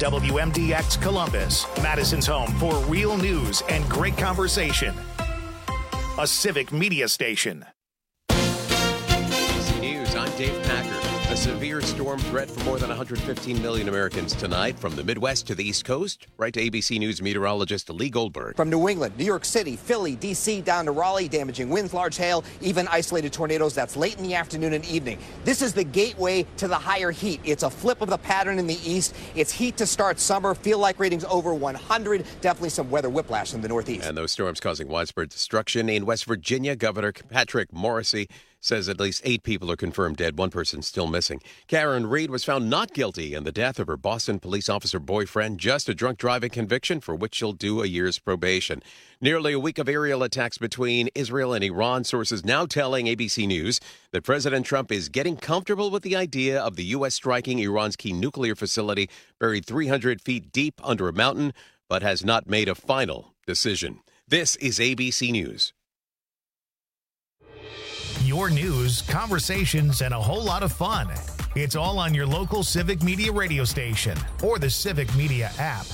WMDX Columbus, Madison's home for real news and great conversation. A civic media station. ABC News, I'm Dave Packer. A severe storm threat for more than 115 million Americans tonight. From the Midwest to the East Coast, right to ABC News meteorologist Lee Goldberg. From New England, New York City, Philly, D.C., down to Raleigh, damaging winds, large hail, even isolated tornadoes. That's late in the afternoon and evening. This is the gateway to the higher heat. It's a flip of the pattern in the east. It's heat to start summer. Feel like ratings over 100. Definitely some weather whiplash in the Northeast. And those storms causing widespread destruction in West Virginia. Governor Patrick Morrisey says at least 8 people are confirmed dead, 1 person still missing. Karen Reed was found not guilty in the death of her Boston police officer boyfriend, just a drunk driving conviction for which she'll do a year's probation. Nearly a week of aerial attacks between Israel and Iran. Sources now telling ABC News that President Trump is getting comfortable with the idea of the U.S. striking Iran's key nuclear facility buried 300 feet deep under a mountain, but has not made a final decision. This is ABC News. Your news, conversations, and a whole lot of fun. It's all on your local Civic Media radio station or the Civic Media app.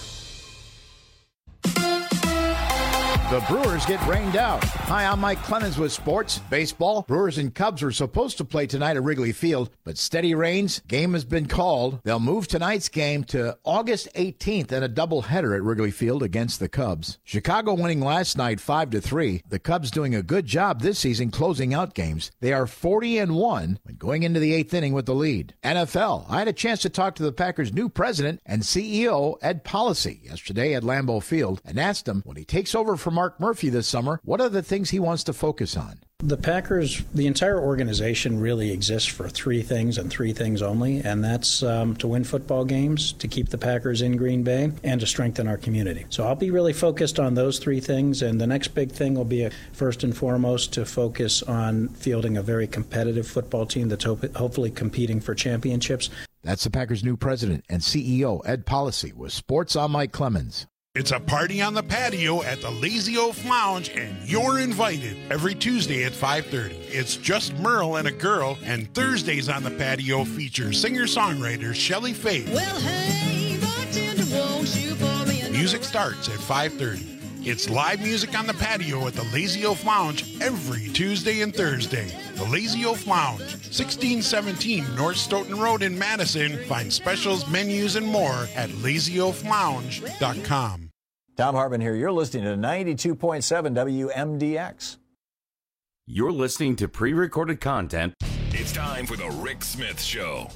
The Brewers get rained out. Hi, I'm Mike Clemens with sports. Baseball, Brewers and Cubs were supposed to play tonight at Wrigley Field, but steady rains, game has been called. They'll move tonight's game to August 18th and a doubleheader at Wrigley Field against the Cubs. Chicago winning last night 5-3. The Cubs doing a good job this season closing out games. They are 40-1 when going into the 8th inning with the lead. NFL, I had a chance to talk to the Packers' new president and CEO, Ed Policy, yesterday at Lambeau Field and asked him when he takes over from Mark Murphy this summer, what are the things he wants to focus on? The Packers, the entire organization really exists for 3 things and 3 things only, and that's to win football games, to keep the Packers in Green Bay, and to strengthen our community. So I'll be really focused on those 3 things, and the next big thing will be, first and foremost, to focus on fielding a very competitive football team that's hopefully competing for championships. That's the Packers' new president and CEO, Ed Policy, with Sports. I'm Mike Clemens. It's a party on the patio at the Lazy Oaf Lounge, and you're invited every Tuesday at 5:30. It's just Merle and a girl, and Thursdays on the patio feature singer-songwriter Shelley Faye. Well, hey, bartender, won't you pour me another? Music starts at 5:30. It's live music on the patio at the Lazy Oaf Lounge every Tuesday and Thursday. The Lazy Oaf Lounge, 1617 North Stoughton Road in Madison. Find specials, menus, and more at lazyoaflounge.com. Tom Harbin here. You're listening to 92.7 WMDX. You're listening to pre-recorded content. It's time for the Rick Smith Show.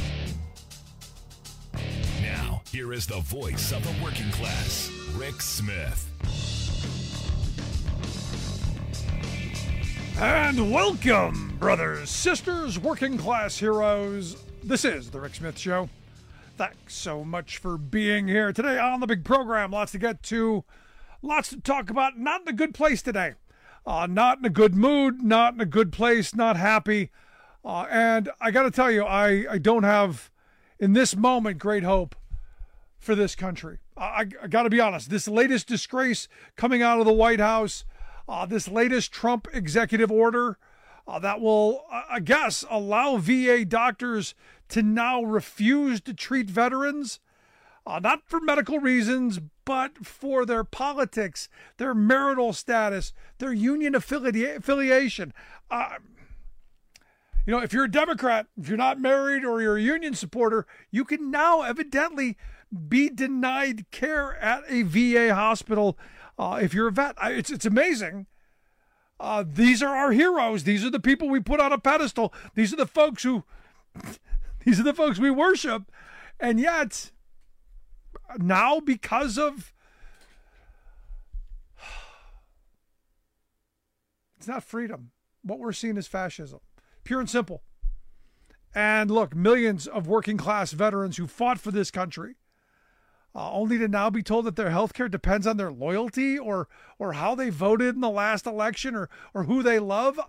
Now, here is the voice of the working class, Rick Smith. And welcome, brothers, sisters, working class heroes. This is the Rick Smith Show. Thanks so much for being here today on the big program. Lots to get to, lots to talk about. Not in a good place today. Not in a good mood, not in a good place, not happy. And I got to tell you, I don't have, in this moment, great hope for this country. I got to be honest. This latest disgrace coming out of the White House, this latest Trump executive order that will, I guess, allow VA doctors to now refuse to treat veterans, not for medical reasons, but for their politics, their marital status, their union affiliation. If you're a Democrat, if you're not married or you're a union supporter, you can now evidently be denied care at a VA hospital if you're a vet. It's amazing. These are our heroes. These are the people we put on a pedestal. These are the folks we worship. And yet, now because of, it's not freedom. What we're seeing is fascism. Pure and simple. And look, millions of working class veterans who fought for this country, only to now be told that their health care depends on their loyalty or how they voted in the last election or who they love.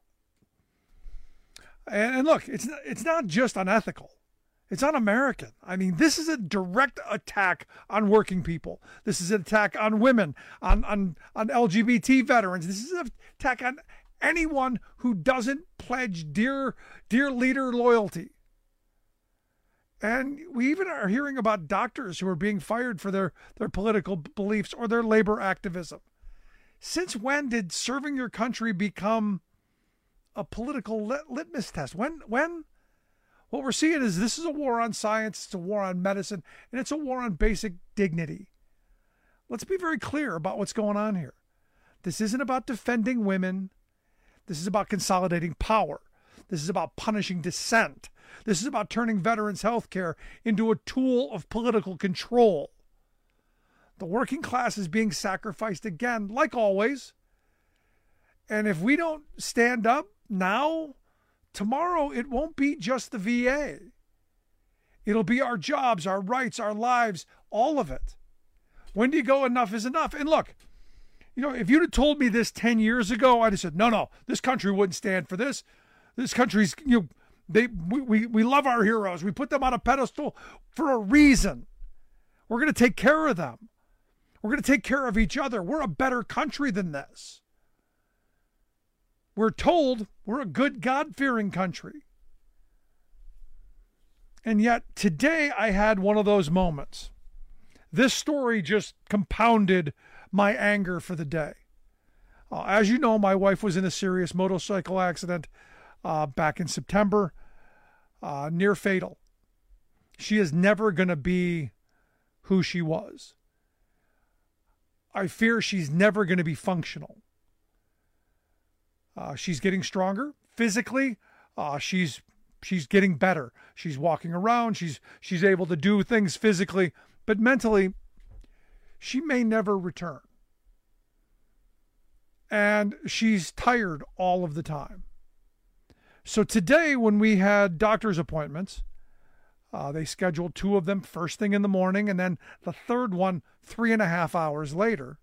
And look, it's not just unethical. It's un-American. I mean, this is a direct attack on working people. This is an attack on women, on LGBT veterans. This is an attack on anyone who doesn't pledge dear leader loyalty. And we even are hearing about doctors who are being fired for their political beliefs or their labor activism. Since when did serving your country become a political litmus test? When? What we're seeing is this is a war on science, it's a war on medicine, and it's a war on basic dignity. Let's be very clear about what's going on here. This isn't about defending women. This is about consolidating power. This is about punishing dissent. This is about turning veterans' health care into a tool of political control. The working class is being sacrificed again, like always. And if we don't stand up now, tomorrow it won't be just the VA. It'll be our jobs, our rights, our lives, all of it. When do you go enough is enough? And look, if you'd have told me this 10 years ago, I'd have said, no, this country wouldn't stand for this. This country's, we love our heroes. We put them on a pedestal for a reason. We're going to take care of them. We're going to take care of each other. We're a better country than this. We're told we're a good, God-fearing country. And yet today I had one of those moments. This story just compounded my anger for the day. As you know, my wife was in a serious motorcycle accident back in September, near fatal. She is never going to be who she was. I fear she's never going to be functional. She's getting stronger physically. She's getting better. She's walking around. She's able to do things physically, but mentally, she may never return. And she's tired all of the time. So today, when we had doctor's appointments, they scheduled 2 of them first thing in the morning, and then the third one 3.5 hours later.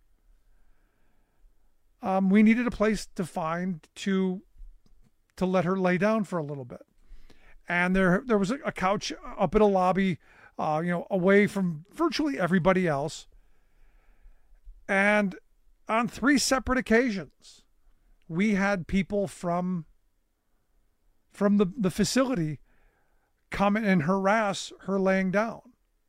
We needed a place to find to let her lay down for a little bit. And there was a couch up in a lobby, away from virtually everybody else. And on 3 separate occasions, we had people from the facility come and harass her laying down.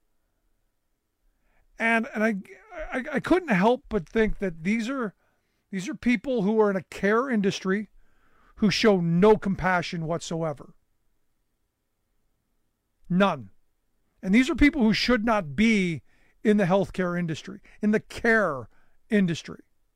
And I couldn't help but think that these are people who are in a care industry who show no compassion whatsoever. None. And these are people who should not be in the healthcare industry, in the care industry.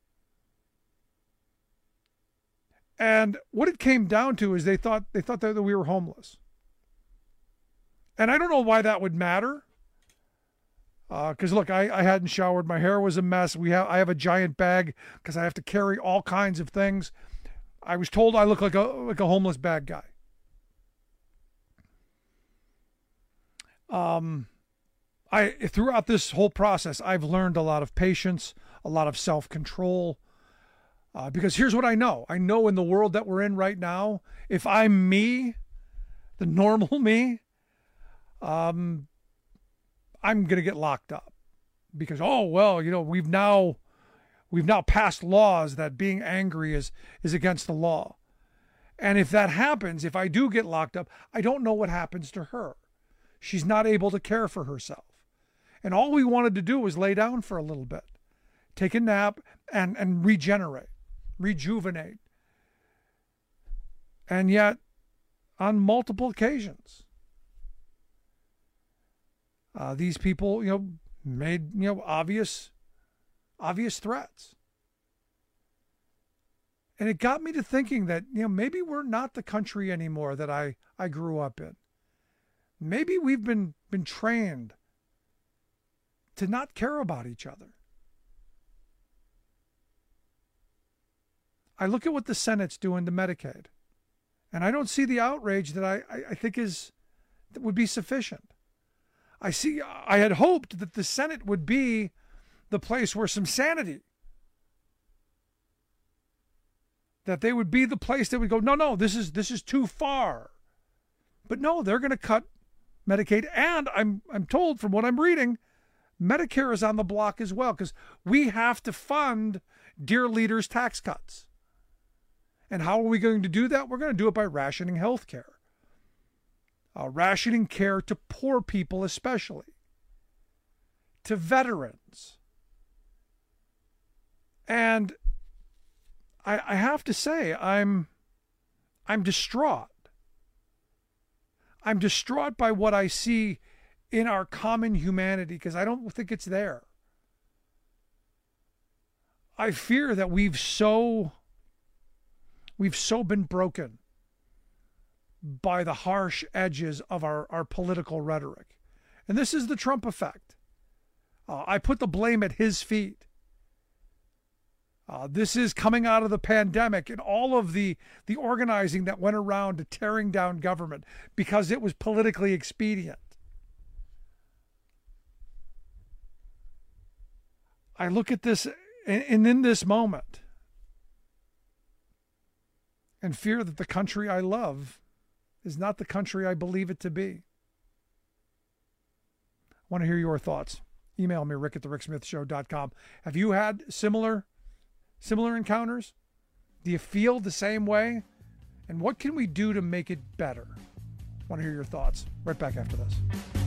And what it came down to is they thought that we were homeless. And I don't know why that would matter. Because look, I hadn't showered. My hair was a mess. I have a giant bag because I have to carry all kinds of things. I was told I look like a homeless bag guy. Throughout this whole process, I've learned a lot of patience, a lot of self-control. Because here's what I know. I know in the world that we're in right now, if I'm me, the normal me, I'm going to get locked up because, we've now passed laws that being angry is against the law. And if that happens, if I do get locked up, I don't know what happens to her. She's not able to care for herself. And all we wanted to do was lay down for a little bit, take a nap and rejuvenate. And yet, on multiple occasions, these people, made, obvious threats. And it got me to thinking that, maybe we're not the country anymore that I grew up in. Maybe we've been trained to not care about each other. I look at what the Senate's doing to Medicaid, and I don't see the outrage that I think that would be sufficient. I had hoped that the Senate would be the place where some sanity, that they would be the place that would go, no, this is too far. But no, they're going to cut Medicaid, and I'm told from what I'm reading, Medicare is on the block as well, because we have to fund dear leaders' tax cuts. And how are we going to do that? We're going to do it by rationing health care. rationing care to poor people especially, to veterans. And I have to say, I'm distraught. I'm distraught by what I see in our common humanity because I don't think it's there. I fear that we've so been broken by the harsh edges of our political rhetoric. And this is the Trump effect. I put the blame at his feet. This is coming out of the pandemic and all of the organizing that went around to tearing down government because it was politically expedient. I look at this and in this moment and fear that the country I love is not the country I believe it to be. I want to hear your thoughts. Email me, rick@thericksmithshow.com. Have you had similar encounters? Do you feel the same way? And what can we do to make it better? I want to hear your thoughts. Right back after this.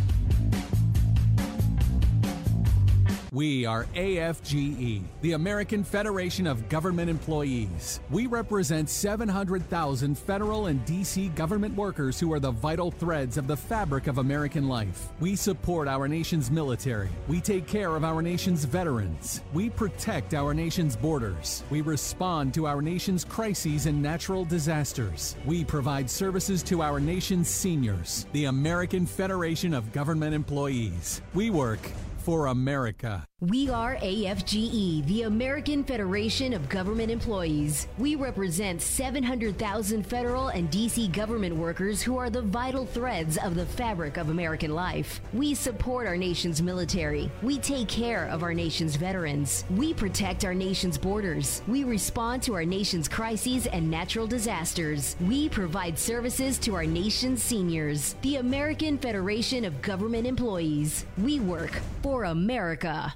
We are AFGE, the American Federation of Government Employees. We represent 700,000 federal and D.C. government workers who are the vital threads of the fabric of American life. We support our nation's military. We take care of our nation's veterans. We protect our nation's borders. We respond to our nation's crises and natural disasters. We provide services to our nation's seniors. The American Federation of Government Employees. We work for America. We are AFGE, the American Federation of Government Employees. We represent 700,000 federal and D.C. government workers who are the vital threads of the fabric of American life. We support our nation's military. We take care of our nation's veterans. We protect our nation's borders. We respond to our nation's crises and natural disasters. We provide services to our nation's seniors. The American Federation of Government Employees. We work for America.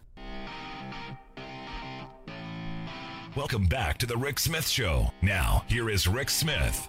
Welcome back to the Rick Smith Show. Now, here is Rick Smith.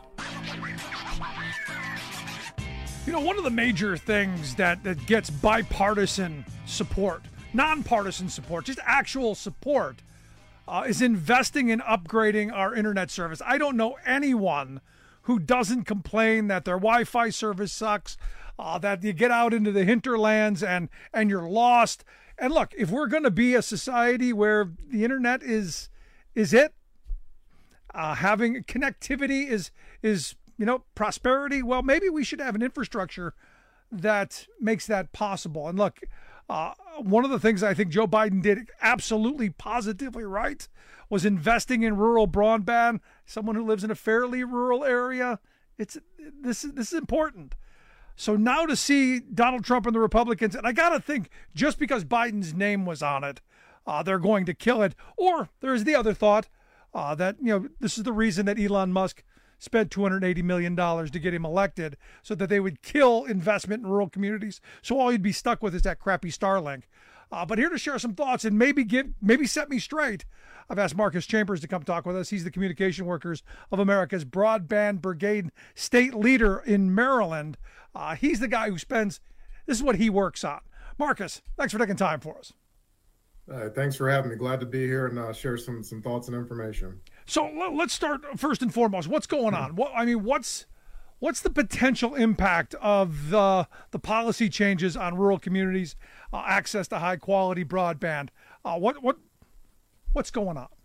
You know, one of the major things that gets bipartisan support, nonpartisan support, just actual support, is investing in upgrading our internet service. I don't know anyone who doesn't complain that their Wi-Fi service sucks, that you get out into the hinterlands and you're lost. And look, if we're going to be a society where the internet is it, having connectivity is prosperity, well, maybe we should have an infrastructure that makes that possible. And look, one of the things I think Joe Biden did absolutely positively right was investing in rural broadband. Someone who lives in a fairly rural area, this is important. So now to see Donald Trump and the Republicans, and I got to think just because Biden's name was on it, they're going to kill it. Or there's the other thought that, this is the reason that Elon Musk spent $280 million to get him elected, so that they would kill investment in rural communities. So all you'd be stuck with is that crappy Starlink. But here to share some thoughts and maybe set me straight, I've asked Marcus Chambers to come talk with us. He's the Communication Workers of America's Broadband Brigade state leader in Maryland. He's the guy who this is what he works on. Marcus, thanks for taking time for us. Thanks for having me. Glad to be here and share some thoughts and information. So let's start first and foremost. What's going on? What's the potential impact of the policy changes on rural communities, access to high quality broadband? What's going on?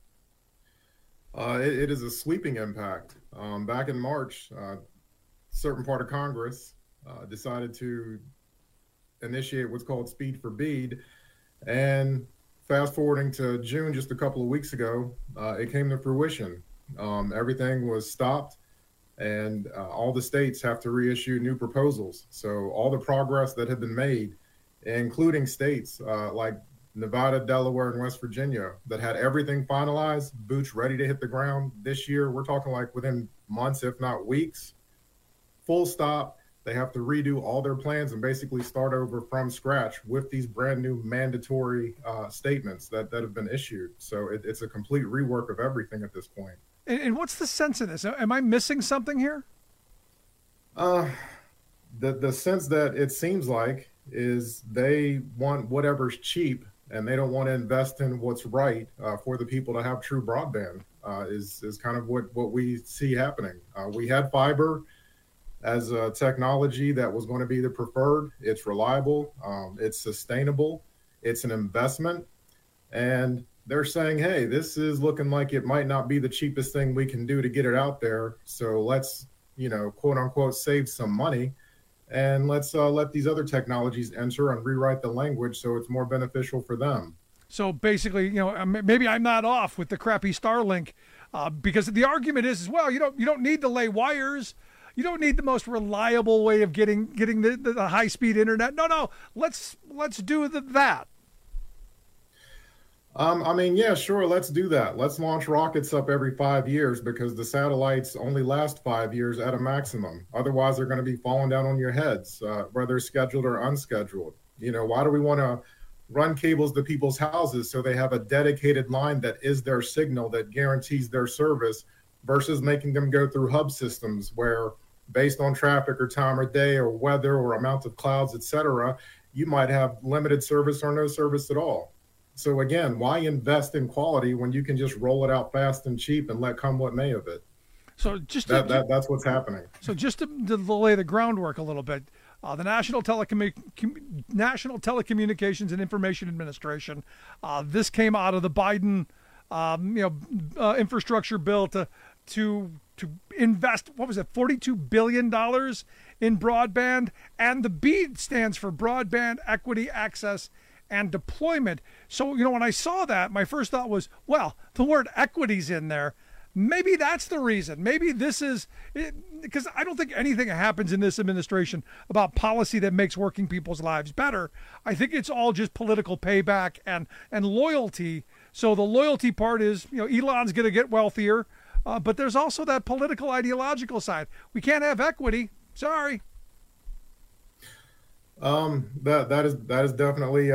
It is a sweeping impact. Back in March, a certain part of Congress decided to initiate what's called Speed for BEAD. And fast forwarding to June, just a couple of weeks ago, it came to fruition. Everything was stopped, and all the states have to reissue new proposals. So all the progress that had been made, including states like Nevada, Delaware, and West Virginia that had everything finalized, boots ready to hit the ground this year, we're talking like within months, if not weeks, full stop. They have to redo all their plans and basically start over from scratch with these brand new mandatory statements that have been issued. So it's a complete rework of everything at this point. And what's the sense of this? Am I missing something here? the sense that it seems like is they want whatever's cheap, and they don't want to invest in what's right for the people to have true broadband. Is kind of what we see happening. We had fiber as a technology that was going to be the preferred. It's reliable, it's sustainable, it's an investment, and they're saying, hey, this is looking like it might not be the cheapest thing we can do to get it out there. So let's, quote unquote, save some money, and let's let these other technologies enter and rewrite the language so it's more beneficial for them. So basically, maybe I'm not off with the crappy Starlink, because the argument is, well, you don't need to lay wires. You don't need the most reliable way of getting the high speed internet. No, let's do that. Yeah, sure. Let's do that. Let's launch rockets up every 5 years, because the satellites only last 5 years at a maximum. Otherwise, they're going to be falling down on your heads, whether scheduled or unscheduled. Why do we want to run cables to people's houses so they have a dedicated line that is their signal that guarantees their service, versus making them go through hub systems where, based on traffic or time of day or weather or amount of clouds, etc., you might have limited service or no service at all. So again, why invest in quality when you can just roll it out fast and cheap and let come what may of it? So just that's what's happening. So just to lay the groundwork a little bit, the National Telecommunications and Information Administration, this came out of the Biden, infrastructure bill to invest, what was it, $42 billion in broadband, and the BEAD stands for Broadband Equity, Access, and Deployment. So, when I saw that, my first thought was, well, the word equity's in there. Maybe that's the reason. Maybe this is it, because I don't think anything happens in this administration about policy that makes working people's lives better. I think it's all just political payback and loyalty. So the loyalty part is, Elon's going to get wealthier, but there's also that political ideological side. We can't have equity. Sorry. That is definitely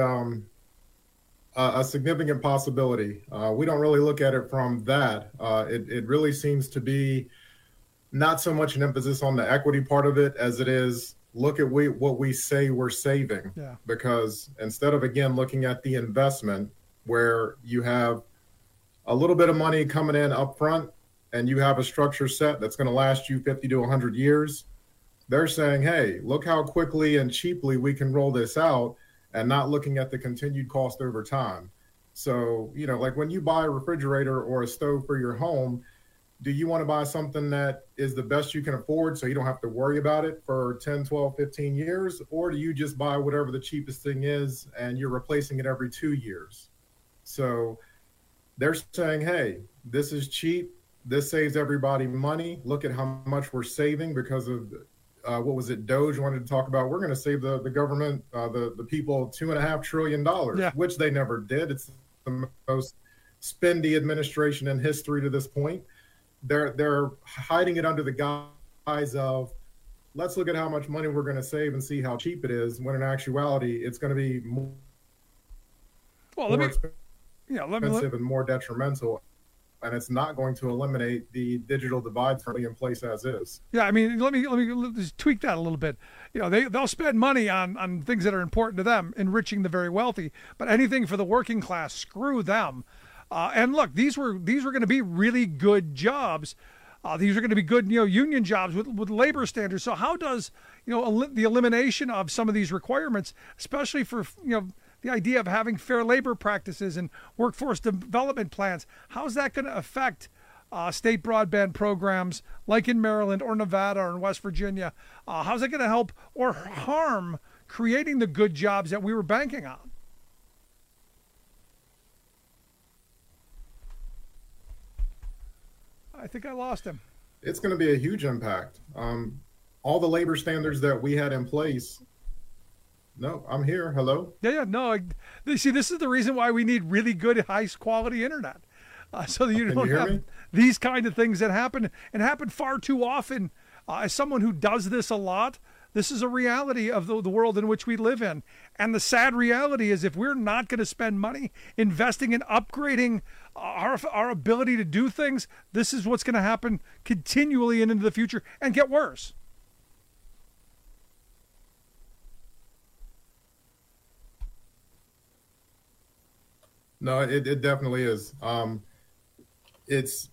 a significant possibility. We don't really look at it from that. It really seems to be not so much an emphasis on the equity part of it as it is look at what we say we're saving. Yeah. Because instead of, again, looking at the investment where you have a little bit of money coming in up front and you have a structure set that's going to last you 50 to 100 years, they're saying, hey, look how quickly and cheaply we can roll this out, and not looking at the continued cost over time. So, like when you buy a refrigerator or a stove for your home, do you want to buy something that is the best you can afford so you don't have to worry about it for 10, 12, 15 years? Or do you just buy whatever the cheapest thing is and you're replacing it every 2 years? So they're saying, hey, this is cheap. This saves everybody money. Look at how much we're saving because of what was it? Doge wanted to talk about, we're going to save the government, the people $2.5 trillion, which they never did. It's the most spendy administration in history to this point. They're hiding it under the guise of, let's look at how much money we're going to save and see how cheap it is, when in actuality, it's going to be more expensive and more detrimental. And it's not going to eliminate the digital divide currently in place as is. Yeah, I mean, let me just tweak that a little bit. They'll spend money on things that are important to them, enriching the very wealthy. But anything for the working class, screw them. And look, these were going to be really good jobs. These are going to be good, union jobs with labor standards. So how does, the elimination of some of these requirements, especially for, the idea of having fair labor practices and workforce development plans, how's that going to affect state broadband programs like in Maryland or Nevada or in West Virginia? How's it going to help or harm creating the good jobs that we were banking on? I think I lost him. It's going to be a huge impact. All the labor standards that we had in place. No, I'm here. Hello? Yeah. No, see, this is the reason why we need really good, high-quality internet. So that you don't have these kind of things that happen, and happen far too often. As someone who does this a lot, this is a reality of the world in which we live in. And the sad reality is, if we're not going to spend money investing in upgrading our ability to do things, this is what's going to happen continually and into the future and get worse. No, it definitely is. It's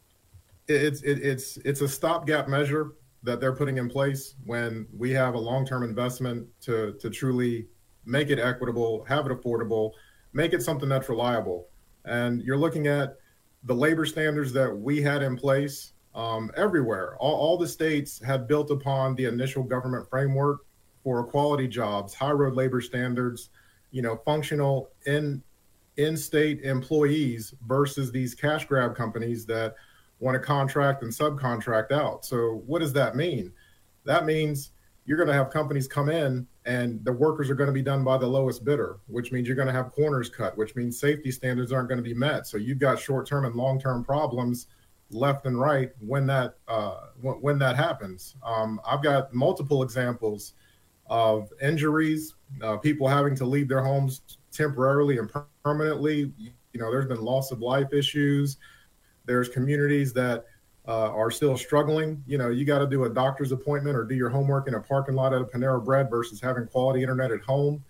a stopgap measure that they're putting in place when we have a long-term investment to truly make it equitable, have it affordable, make it something that's reliable. And you're looking at the labor standards that we had in place everywhere. All the states had built upon the initial government framework for equality jobs, high road labor standards, functional in-state employees versus these cash grab companies that want to contract and subcontract out. So what does that mean? That means you're going to have companies come in and the workers are going to be done by the lowest bidder, which means you're going to have corners cut, which means safety standards aren't going to be met. So you've got short-term and long-term problems left and right when that happens. I've got multiple examples of injuries, people having to leave their homes temporarily and permanently. There's been loss of life issues. There's communities that are still struggling. You got to do a doctor's appointment or do your homework in a parking lot at a Panera Bread versus having quality internet at home.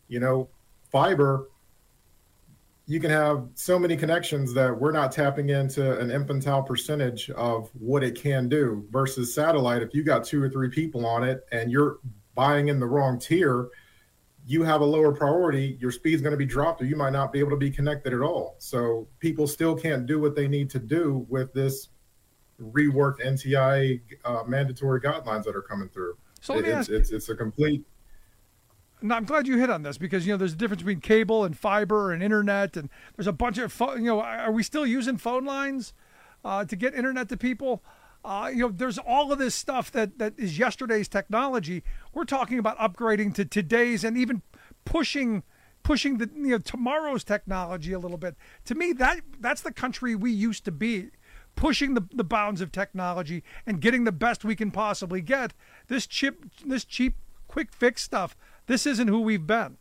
Fiber, you can have so many connections that we're not tapping into an infantile percentage of what it can do versus satellite. If you got 2 or 3 people on it and you're buying in the wrong tier, you have a lower priority, your speed's going to be dropped, or you might not be able to be connected at all. So people still can't do what they need to do with this reworked NTIA mandatory guidelines that are coming through. So it's a complete. No, I'm glad you hit on this because, there's a difference between cable and fiber and internet, and there's a bunch of, are we still using phone lines to get internet to people? There's all of this stuff that is yesterday's technology. We're talking about upgrading to today's and even pushing the tomorrow's technology a little bit. To me, that's the country we used to be, pushing the bounds of technology and getting the best we can possibly get. This cheap, quick fix stuff. This isn't who we've been.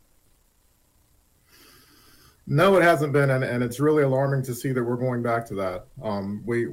No, it hasn't been, and it's really alarming to see that we're going back to that. We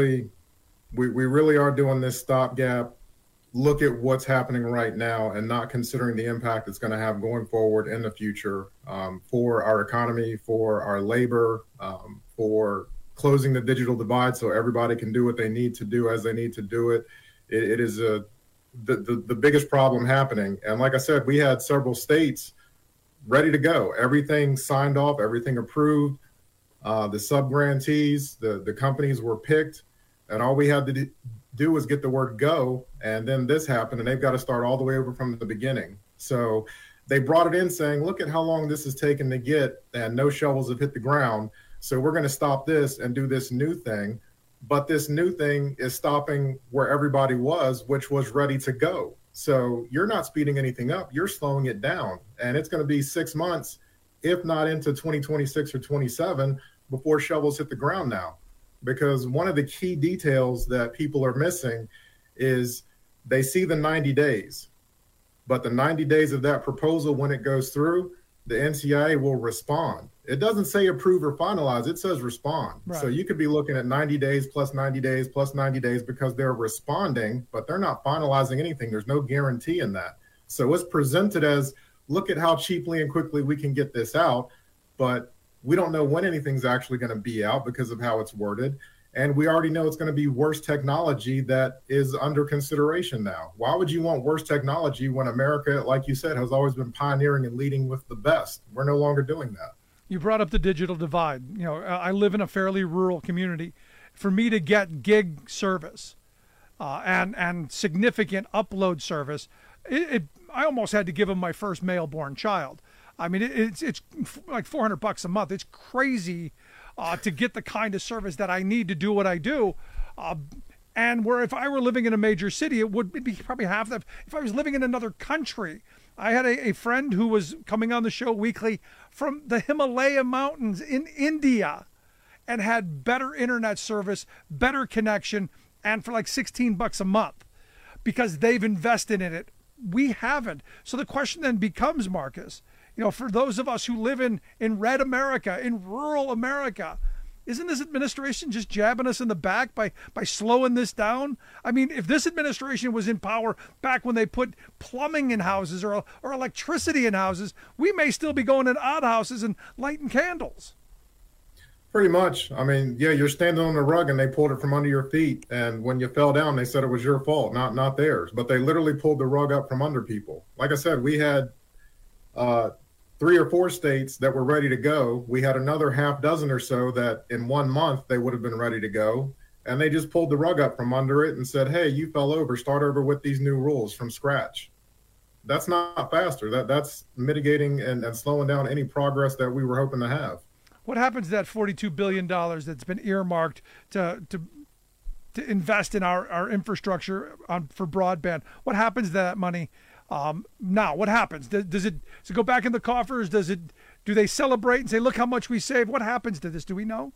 really are doing this stopgap, look at what's happening right now and not considering the impact it's going to have going forward in the future for our economy, for our labor, for closing the digital divide so everybody can do what they need to do as they need to do it. It is the biggest problem happening. And like I said, we had several states ready to go. Everything signed off, everything approved. The sub-grantees, the companies were picked. And all we had to do was get the word go, and then this happened, and they've got to start all the way over from the beginning. So they brought it in saying, look at how long this has taken to get, and no shovels have hit the ground. So we're going to stop this and do this new thing. But this new thing is stopping where everybody was, which was ready to go. So you're not speeding anything up. You're slowing it down. And it's going to be 6 months, if not into 2026 or 27, before shovels hit the ground now. Because one of the key details that people are missing is they see the 90 days, but the 90 days of that proposal, when it goes through, the NTIA will respond. It doesn't say approve or finalize, it says respond. Right. So you could be looking at 90 days plus 90 days plus 90 days because they're responding, but they're not finalizing anything. There's no guarantee in that. So it's presented as, look at how cheaply and quickly we can get this out, but we don't know when anything's actually going to be out because of how it's worded. And we already know it's going to be worse technology that is under consideration now. Why would you want worse technology when America, like you said, has always been pioneering and leading with the best? We're no longer doing that. You brought up the digital divide. I live in a fairly rural community. For me to get gig service and significant upload service, I almost had to give him my first male-born child. I mean, it's like $400 a month. It's crazy to get the kind of service that I need to do what I do. And where if I were living in a major city, it would be probably half that. If I was living in another country, I had a friend who was coming on the show weekly from the Himalaya mountains in India and had better internet service, better connection, and for like $16 a month because they've invested in it. We haven't. So the question then becomes, Marcus, for those of us who live in red America, in rural America, isn't this administration just jabbing us in the back by slowing this down? I mean, if this administration was in power back when they put plumbing in houses or electricity in houses, we may still be going in odd houses and lighting candles. Pretty much. I mean, yeah, you're standing on the rug and they pulled it from under your feet. And when you fell down, they said it was your fault, not theirs. But they literally pulled the rug up from under people. Like I said, we had 3 or 4 states that were ready to go. We had another half dozen or so that in 1 month they would have been ready to go. And they just pulled the rug up from under it and said, hey, you fell over, start over with these new rules from scratch. That's not faster. That's mitigating and slowing down any progress that we were hoping to have. What happens to that $42 billion that's been earmarked to invest in our infrastructure for broadband? What happens to that money now? What happens? Does it go back in the coffers? Do they celebrate and say, look how much we saved? What happens to this? Do we know?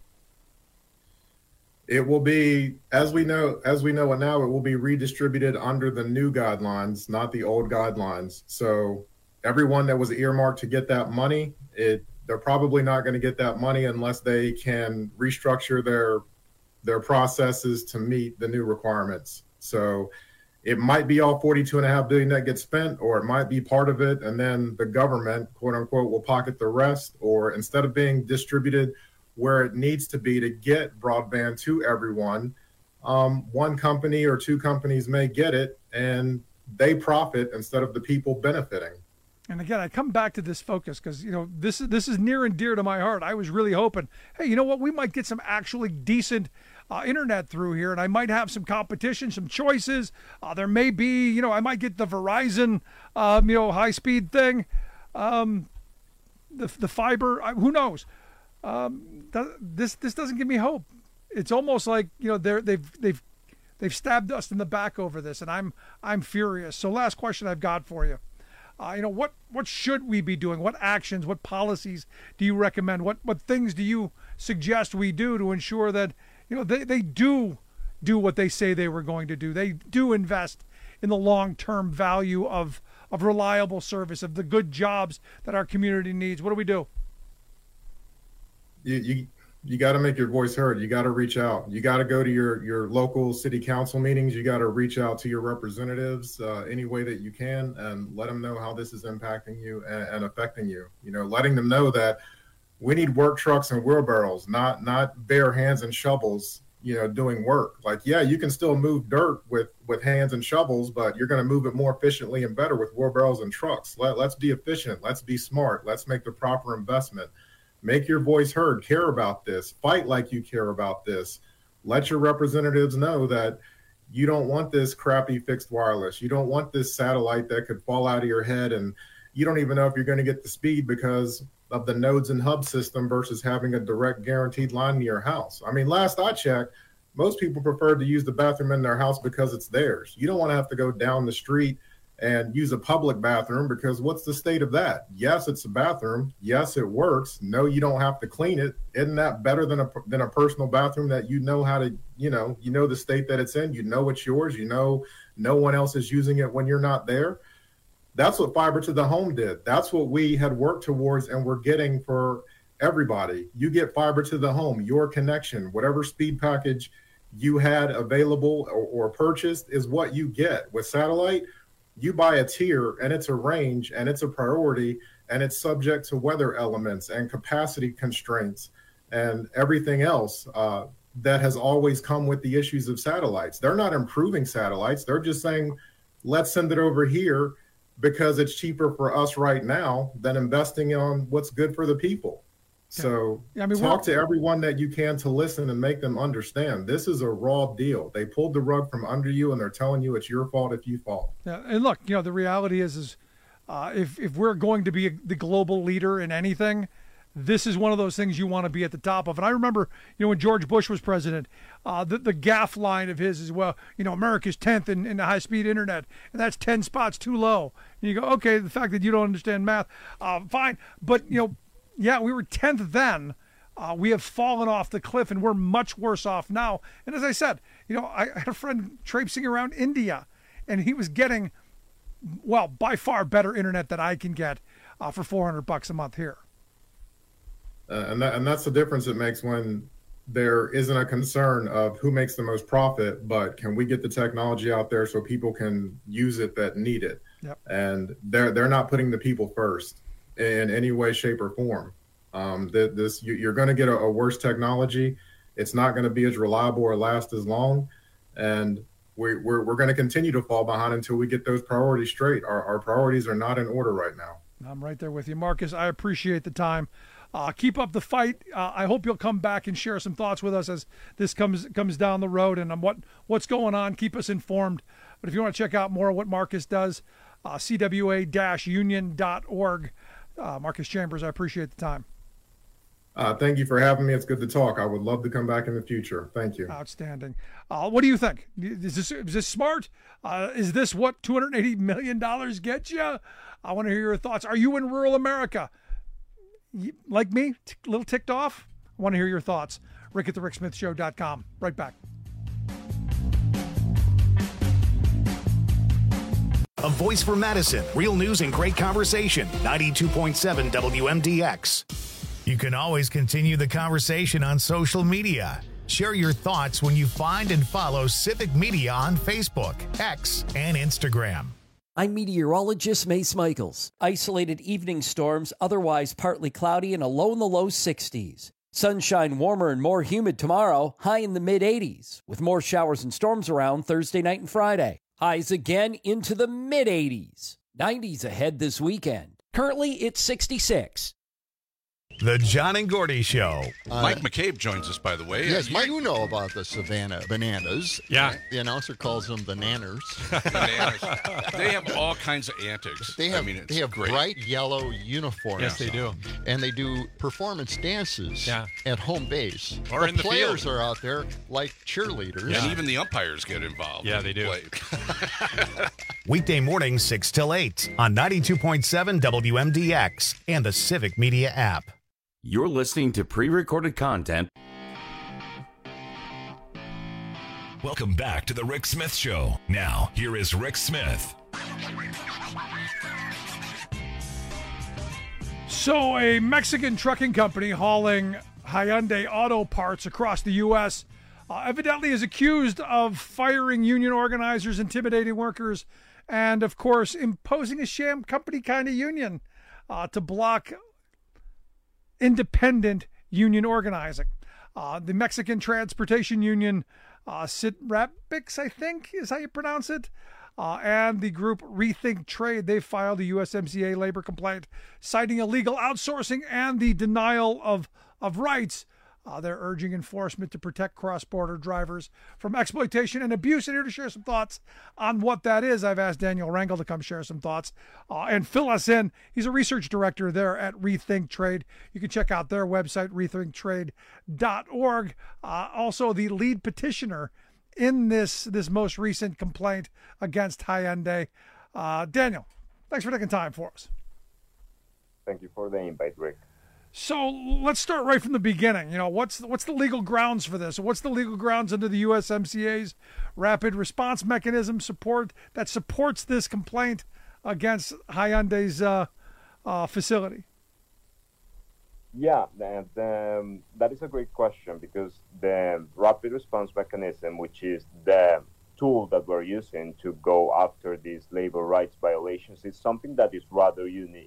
It will be, as we know it now, it will be redistributed under the new guidelines, not the old guidelines. So everyone that was earmarked to get that money, they're probably not going to get that money unless they can restructure their processes to meet the new requirements. So it might be all $42.5 billion that gets spent, or it might be part of it, and then the government, quote unquote, will pocket the rest. Or instead of being distributed where it needs to be to get broadband to everyone, one company or 2 companies may get it and they profit instead of the people benefiting. And again, I come back to this focus because, this is near and dear to my heart. I was really hoping, hey, you know what? We might get some actually decent internet through here, and I might have some competition, some choices. There may be, I might get the Verizon, high-speed thing, the fiber. Who knows? This doesn't give me hope. It's almost like they've stabbed us in the back over this, and I'm furious. So, last question I've got for you. What should we be doing? What actions, what policies do you recommend? What things do you suggest we do to ensure that, they do what they say they were going to do? They do invest in the long-term value of reliable service, of the good jobs that our community needs. What do we do? You got to make your voice heard. You got to reach out. You got to go to your local city council meetings. You got to reach out to your representatives any way that you can and let them know how this is impacting you and affecting you. Letting them know that we need work trucks and wheelbarrows, not bare hands and shovels, doing work. Like, yeah, you can still move dirt with hands and shovels, but you're going to move it more efficiently and better with wheelbarrows and trucks. Let's be efficient. Let's be smart. Let's make the proper investment. Make your voice heard. Care about this. Fight like you care about this. Let your representatives know that you don't want this crappy fixed wireless. You don't want this satellite that could fall out of your head, and you don't even know if you're going to get the speed because of the nodes and hub system versus having a direct guaranteed line to your house. I mean, last I checked, most people prefer to use the bathroom in their house because it's theirs. You don't want to have to go down the street and use a public bathroom because what's the state of that? Yes, it's a bathroom. Yes, it works. No, you don't have to clean it. Isn't that better than a personal bathroom that how to, the state that it's in, it's yours, no one else is using it when you're not there. That's what fiber to the home did. That's what we had worked towards and we're getting for everybody. You get fiber to the home, your connection, whatever speed package you had available or purchased is what you get. With satellite, you buy a tier and it's a range and it's a priority and it's subject to weather elements and capacity constraints and everything else that has always come with the issues of satellites. They're not improving satellites. They're just saying, let's send it over here because it's cheaper for us right now than investing on what's good for the people. So talk to everyone that you can to listen and make them understand this is a raw deal. They pulled the rug from under you and they're telling you it's your fault if you fall. Yeah, and look, the reality is if we're going to be the global leader in anything, this is one of those things you want to be at the top of. And I remember, when George Bush was president, the gaffe line of his is, well, America's 10th in the high-speed internet, and that's 10 spots too low. And you go, okay, the fact that you don't understand math, fine. But, yeah, we were 10th then. We have fallen off the cliff, and we're much worse off now. And as I said, I had a friend traipsing around India, and he was getting, well, by far better internet than I can get for $400 a month here. And that's the difference it makes when there isn't a concern of who makes the most profit, but can we get the technology out there so people can use it that need it? Yep. And they're not putting the people first in any way, shape, or form. You're going to get a worse technology. It's not going to be as reliable or last as long, and we're going to continue to fall behind until we get those priorities straight. Our priorities are not in order right now. I'm right there with you, Marcus. I appreciate the time. Keep up the fight. I hope you'll come back and share some thoughts with us as this comes down the road and on what's going on. Keep us informed. But if you want to check out more of what Marcus does, cwa-union.org. Marcus Chambers, I appreciate the time. Thank you for having me. It's good to talk. I would love to come back in the future. Thank you. Outstanding. What do you think? Is this smart? Is this what $280 million gets you? I want to hear your thoughts. Are you in rural America? Like me, a little ticked off? I want to hear your thoughts. Rick at thericksmithshow.com. Right back. A voice for Madison. Real news and great conversation. 92.7 WMDX. You can always continue the conversation on social media. Share your thoughts when you find and follow Civic Media on Facebook, X, and Instagram. I'm meteorologist Mace Michaels. Isolated evening storms, otherwise partly cloudy and a low in the low 60s. Sunshine warmer and more humid tomorrow, high in the mid-80s, with more showers and storms around Thursday night and Friday. Highs again into the mid-80s. 90s ahead this weekend. Currently, it's 66. The John and Gordy Show. Mike McCabe joins us, by the way. Yes, Mike, you know about the Savannah bananas. Yeah. The announcer calls them the nanners. Bananas. They have all kinds of antics. They have great. bright yellow uniforms. Yes, they do. And they do performance dances at home base. Or in the players field. are out there like cheerleaders. Yeah. And even the umpires get involved. Yeah, they do. Weekday mornings 6 till 8 on 92.7 WMDX and the Civic Media app. You're listening to pre-recorded content. Welcome back to the Rick Smith Show. Now, here is Rick Smith. So a Mexican trucking company hauling Hyundai auto parts across the U.S. Evidently is accused of firing union organizers, intimidating workers, and, of course, imposing a sham company kind of union to block independent union organizing. The Mexican Transportation Union, Citrapix, I think is how you pronounce it, and the group Rethink Trade, they filed a USMCA labor complaint citing illegal outsourcing and the denial of rights. They're urging enforcement to protect cross-border drivers from exploitation and abuse. And here to share some thoughts on what that is, I've asked Daniel Rangel to come share some thoughts and fill us in. He's a research director there at Rethink Trade. You can check out their website, rethinktrade.org. Also, the lead petitioner in this most recent complaint against Hyundai. Daniel, thanks for taking time for us. Thank you for the invite, Rick. So let's start right from the beginning. You know, what's the legal grounds for this? What's the legal grounds under the USMCA's rapid response mechanism that supports this complaint against Hyundai's facility? Yeah, that is a great question, because the rapid response mechanism, which is the tool that we're using to go after these labor rights violations, is something that is rather unique.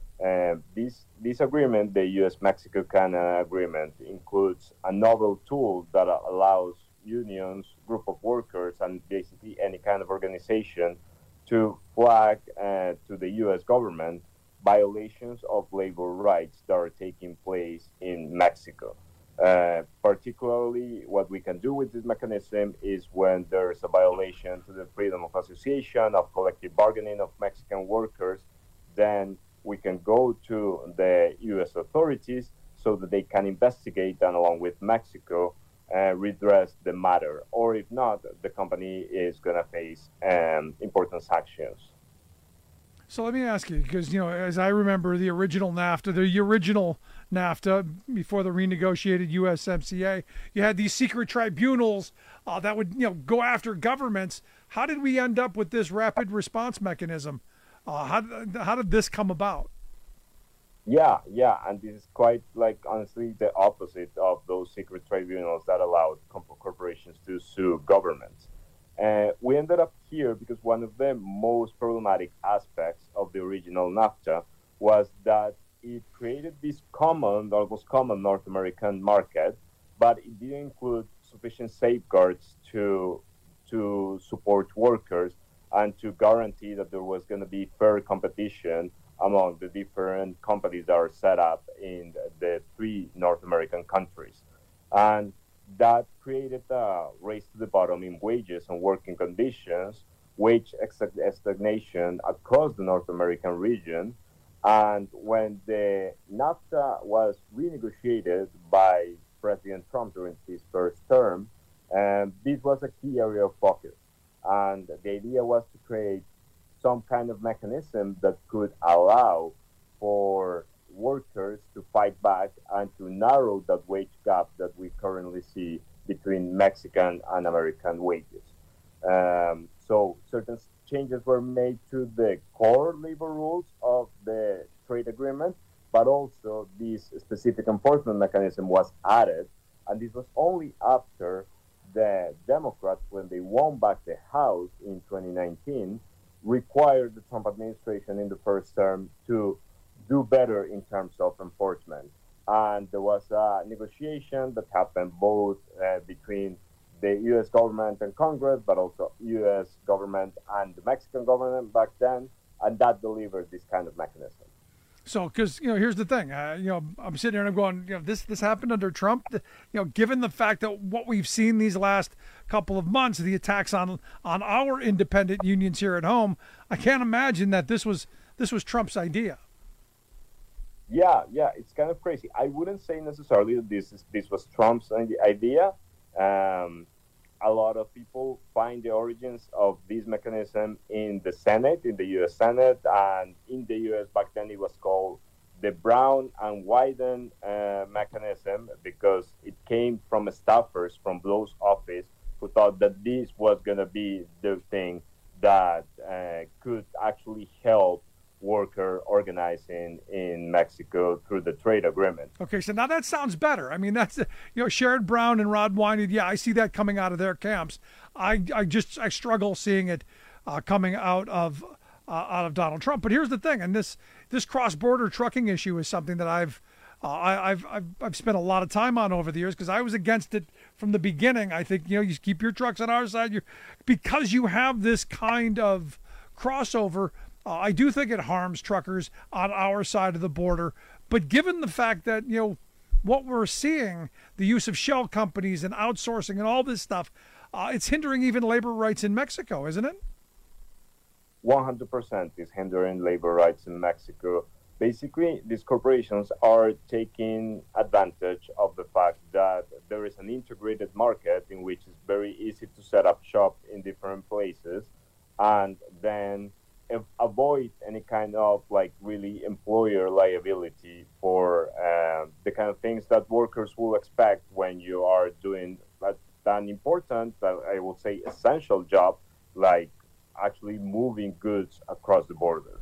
This agreement, the U.S.-Mexico-Canada agreement, includes a novel tool that allows unions, group of workers, and basically any kind of organization to flag to the U.S. government violations of labor rights that are taking place in Mexico. Particularly, what we can do with this mechanism is when there's a violation to the freedom of association, of collective bargaining of Mexican workers, then we can go to the U.S. authorities so that they can investigate and, along with Mexico, redress the matter. Or if not, the company is going to face important sanctions. So let me ask you, because, you know, as I remember the original NAFTA before the renegotiated USMCA, you had these secret tribunals that would, you know, go after governments. How did we end up with this rapid response mechanism? How did this come about? Yeah, and this is quite, like, honestly, the opposite of those secret tribunals that allowed corporations to sue governments. We ended up here because one of the most problematic aspects of the original NAFTA was that it created this common, almost common North American market, but it didn't include sufficient safeguards to support workers and to guarantee that there was going to be fair competition among the different companies that are set up in the three North American countries. And that created a race to the bottom in wages and working conditions, wage stagnation across the North American region. And when the NAFTA was renegotiated by President Trump during his first term, this was a key area of focus. And the idea was to create some kind of mechanism that could allow for workers to fight back and to narrow that wage gap that we currently see between Mexican and American wages. So certain changes were made to the core labor rules of the trade agreement, but also this specific enforcement mechanism was added. And this was only after the Democrats, when they won back the House in 2019, required the Trump administration in the first term to do better in terms of enforcement. And there was a negotiation that happened both between the U.S. government and Congress, but also U.S. government and the Mexican government back then, and that delivered this kind of mechanism. So, because, here's the thing, I'm sitting here and I'm going, this happened under Trump, given the fact that what we've seen these last couple of months, the attacks on our independent unions here at home, I can't imagine that this was Trump's idea. Yeah, it's kind of crazy. I wouldn't say necessarily that this was Trump's idea. A lot of people find the origins of this mechanism in the Senate, in the U.S. Senate, and in the U.S. back then it was called the Brown and Wyden mechanism, because it came from staffers from those office who thought that this was going to be the thing that could actually help worker organizing in Mexico through the trade agreement. Okay, so now that sounds better. I mean, that's Sherrod Brown and Rod Wyden. Yeah, I see that coming out of their camps. I struggle seeing it coming out of Donald Trump. But here's the thing, and this cross-border trucking issue is something that I've spent a lot of time on over the years, because I was against it from the beginning. I think you keep your trucks on our side, because you have this kind of crossover. I do think it harms truckers on our side of the border. But given the fact that, what we're seeing, the use of shell companies and outsourcing and all this stuff, it's hindering even labor rights in Mexico, isn't it? 100% is hindering labor rights in Mexico. Basically, these corporations are taking advantage of the fact that there is an integrated market in which it's very easy to set up shop in different places, and then avoid any kind of really employer liability for the kind of things that workers will expect when you are doing an important, I will say essential job, like actually moving goods across the border.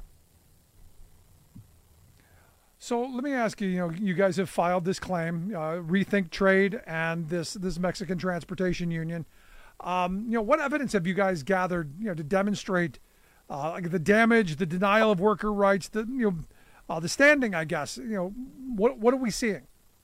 So let me ask you, you guys have filed this claim, Rethink Trade and this Mexican Transportation Union. What evidence have you guys gathered, to demonstrate the damage, the denial of worker rights, the standing, I guess? What are we seeing?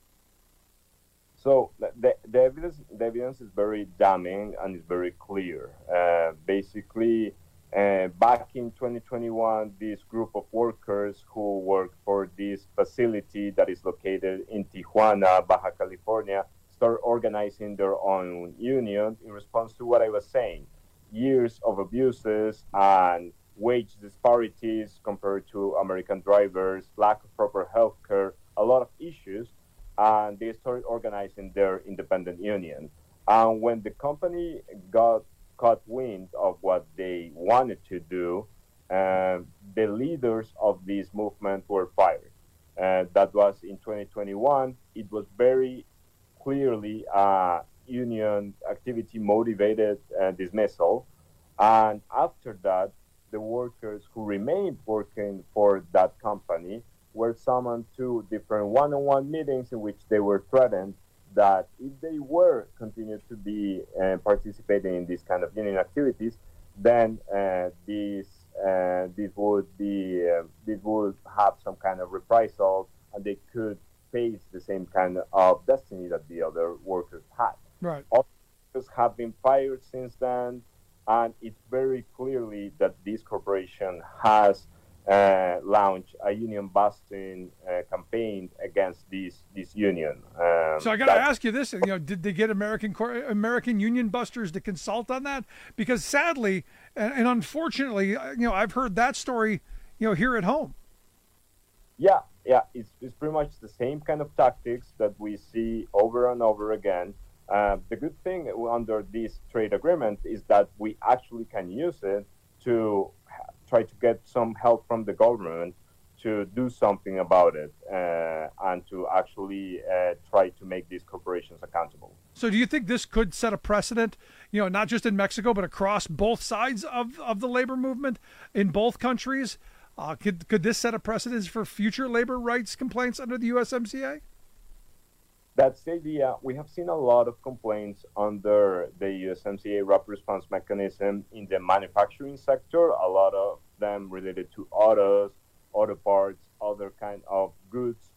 So the evidence is very damning and is very clear. Basically, back in 2021, this group of workers who work for this facility that is located in Tijuana, Baja California, start organizing their own union in response to what I was saying. Years of abuses and wage disparities compared to American drivers, lack of proper health care, a lot of issues, and they started organizing their independent union. And when the company got caught wind of what they wanted to do, the leaders of this movement were fired. That was in 2021. It was very clearly union activity motivated dismissal. And after that, the workers who remained working for that company were summoned to different one-on-one meetings in which they were threatened that if they were continued to be participating in these kind of union activities, then these this would have some kind of reprisals, and they could face the same kind of destiny that the other workers had. Right. All workers have been fired since then, and it's very clearly that this corporation has launched a union-busting campaign against this union. So I got to ask you this: did they get American union busters to consult on that? Because sadly and unfortunately, I've heard that story, here at home. Yeah, it's pretty much the same kind of tactics that we see over and over again. The good thing under this trade agreement is that we actually can use it to try to get some help from the government to do something about it and to actually try to make these corporations accountable. So do you think this could set a precedent, not just in Mexico, but across both sides of the labor movement in both countries? Could this set a precedent for future labor rights complaints under the USMCA? That's the idea. We have seen a lot of complaints under the USMCA rapid response mechanism in the manufacturing sector, a lot of them related to autos, auto parts, other kind of goods.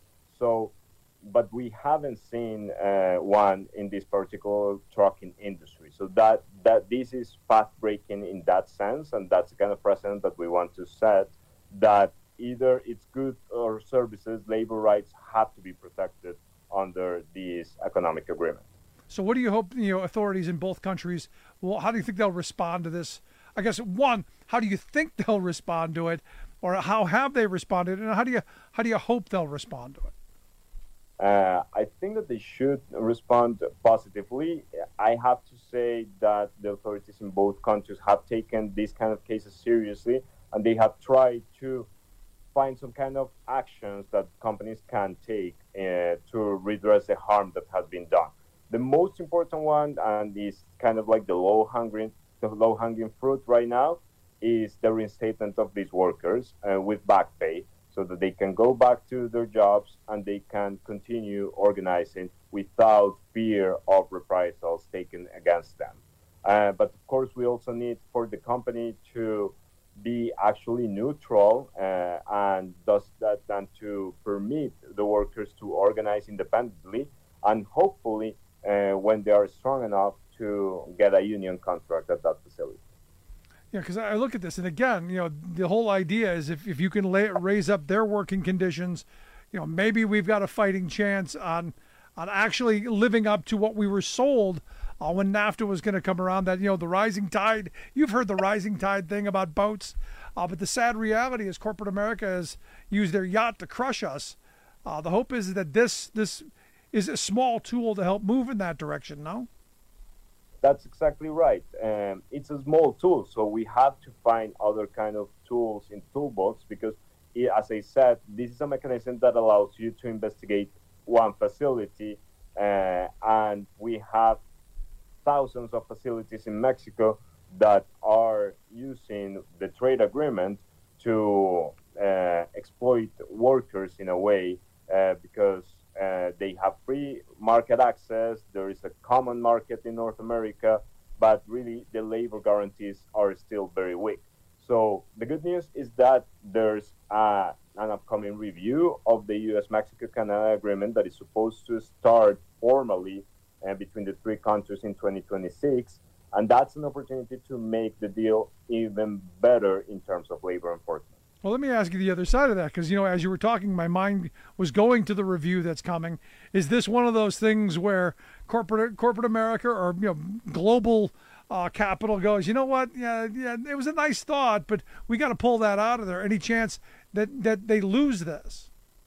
But we haven't seen one in this particular trucking industry. So that this is path-breaking in that sense, and that's the kind of precedent that we want to set, that either it's goods or services, labor rights have to be protected under this economic agreement. So what do you hope authorities in both countries, how do you think they'll respond to this? I guess, one, how do you think they'll respond to it, or how have they responded, and how do you hope they'll respond to it? I think that they should respond positively. I have to say that the authorities in both countries have taken these kind of cases seriously, and they have tried to find some kind of actions that companies can take to redress the harm that has been done. The most important one, and is kind of like the low-hanging fruit right now, is the reinstatement of these workers with back pay, so that they can go back to their jobs and they can continue organizing without fear of reprisals taken against them. But of course, we also need for the company to be actually neutral and to permit the workers to organize independently, and hopefully when they are strong enough to get a union contract at that facility. Yeah, because I look at this, and again, the whole idea is if you can raise up their working conditions, maybe we've got a fighting chance on actually living up to what we were sold when NAFTA was going to come around, that, the rising tide. You've heard the rising tide thing about boats, but the sad reality is corporate America has used their yacht to crush us. The hope is that this is a small tool to help move in that direction, no? That's exactly right. It's a small tool, so we have to find other kind of tools in toolbox, because, as I said, this is a mechanism that allows you to investigate one facility, and we have thousands of facilities in Mexico that are using the trade agreement to exploit workers in a way, because they have free market access. There is a common market in North America, but really the labor guarantees are still very weak. So the good news is that there's an upcoming review of the U.S.-Mexico-Canada agreement that is supposed to start formally between the three countries in 2026, and that's an opportunity to make the deal even better in terms of labor enforcement. Well, let me ask you the other side of that, because, as you were talking, my mind was going to the review that's coming. Is this one of those things where corporate America or global capital goes, you know what? Yeah, it was a nice thought, but we got to pull that out of there. Any chance that they lose this?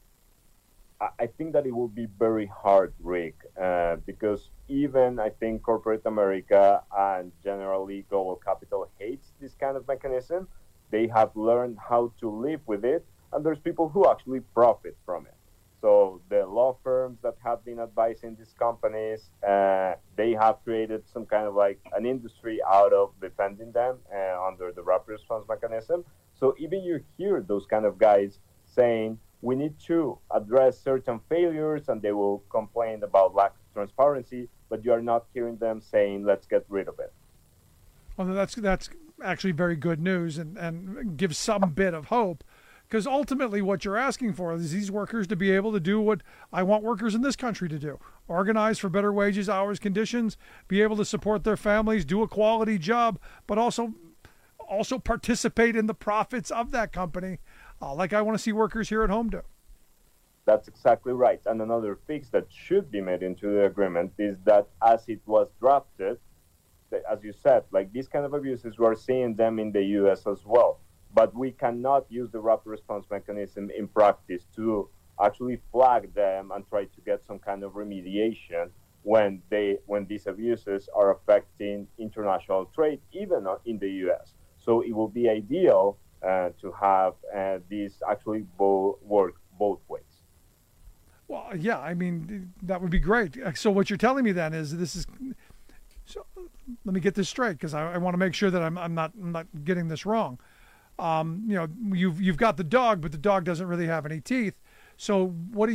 I think that it will be very hard, Rick, because even I think corporate America and generally global capital hates this kind of mechanism. They have learned how to live with it, and there's people who actually profit from it. So the law firms that have been advising these companies, they have created some kind of like an industry out of defending them under the rapid response mechanism. So even you hear those kind of guys saying, we need to address certain failures, and they will complain about lack of transparency, but you are not hearing them saying, let's get rid of it. Well, that's actually very good news and gives some bit of hope. Because ultimately what you're asking for is these workers to be able to do what I want workers in this country to do. Organize for better wages, hours, conditions, be able to support their families, do a quality job, but also participate in the profits of that company, like I want to see workers here at home do. That's exactly right. And another fix that should be made into the agreement is that as it was drafted, as you said, like these kind of abuses, we're seeing them in the U.S. as well. But we cannot use the rapid response mechanism in practice to actually flag them and try to get some kind of remediation when these abuses are affecting international trade, even in the U.S. So it will be ideal to have these actually work both ways. Well, yeah, I mean, that would be great. So what you're telling me then is so let me get this straight, because I want to make sure that I'm not getting this wrong. You've got the dog, but the dog doesn't really have any teeth. So what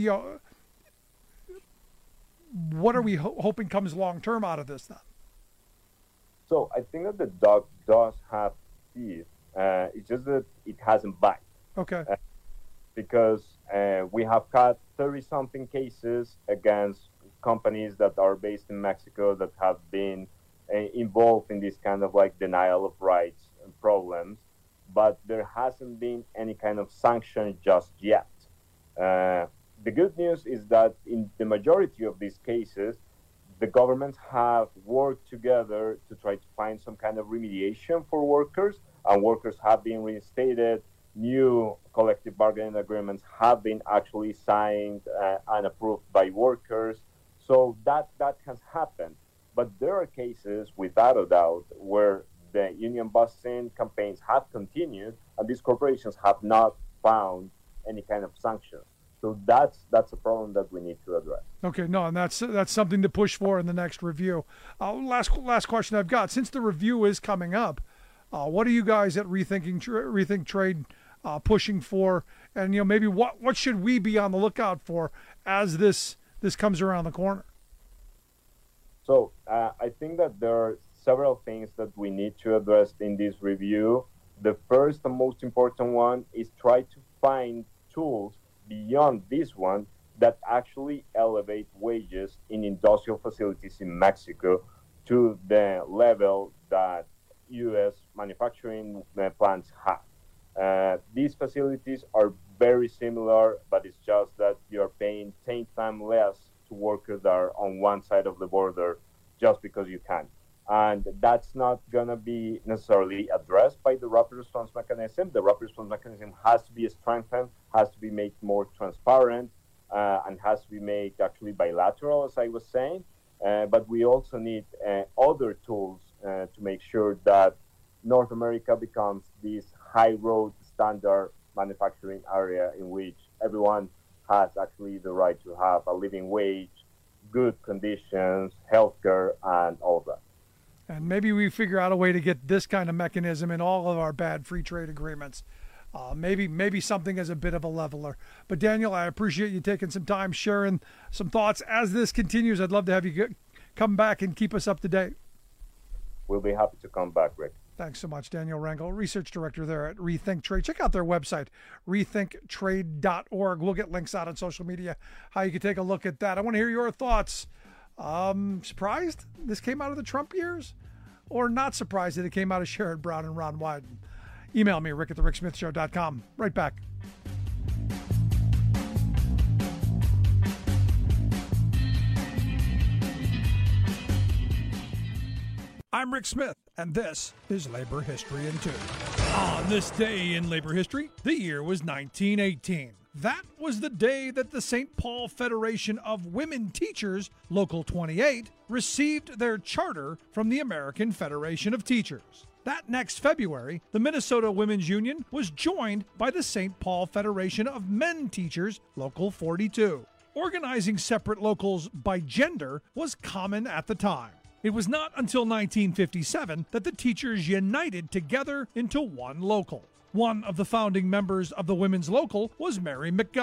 are we hoping comes long term out of this then? So I think that the dog does have teeth. It's just that it hasn't bite. Okay. Because we have had 30-something cases against companies that are based in Mexico that have been involved in this kind of like denial of rights problems, but there hasn't been any kind of sanction just yet. The good news is that in the majority of these cases, the governments have worked together to try to find some kind of remediation for workers, and workers have been reinstated. New collective bargaining agreements have been actually signed and approved by workers. So that has happened. But there are cases, without a doubt, where the union busting campaigns have continued, and these corporations have not found any kind of sanctions. So that's a problem that we need to address. Okay, no, and that's something to push for in the next review. Last question I've got. Since the review is coming up, what are you guys at Rethink Trade pushing for? And maybe what should we be on the lookout for as this comes around the corner? So I think that there are several things that we need to address in this review. The first and most important one is try to find tools beyond this one that actually elevate wages in industrial facilities in Mexico to the level that U.S. manufacturing plants have. These facilities are very similar, but it's just that you're paying 10 times less to workers that are on one side of the border just because you can. And that's not going to be necessarily addressed by the rapid response mechanism. The rapid response mechanism has to be strengthened, has to be made more transparent, and has to be made actually bilateral, as I was saying. But we also need other tools to make sure that North America becomes this high road standard manufacturing area in which everyone has actually the right to have a living wage, good conditions, healthcare, and all of that. And maybe we figure out a way to get this kind of mechanism in all of our bad free trade agreements. Maybe something as a bit of a leveler. But Daniel, I appreciate you taking some time sharing some thoughts. As this continues, I'd love to have you come back and keep us up to date. We'll be happy to come back, Rick. Thanks so much, Daniel Rangel, Research Director there at Rethink Trade. Check out their website, rethinktrade.org. We'll get links out on social media, how you can take a look at that. I want to hear your thoughts. Surprised this came out of the Trump years? Or not surprised that it came out of Sherrod Brown and Ron Wyden? Email me, rick@thericksmithshow.com. Right back. I'm Rick Smith, and this is Labor History in 2. On this day in labor history, the year was 1918. That was the day that the St. Paul Federation of Women Teachers, Local 28, received their charter from the American Federation of Teachers. That next February, the Minnesota Women's Union was joined by the St. Paul Federation of Men Teachers, Local 42. Organizing separate locals by gender was common at the time. It was not until 1957 that the teachers united together into one local. One of the founding members of the Women's Local was Mary McGuff.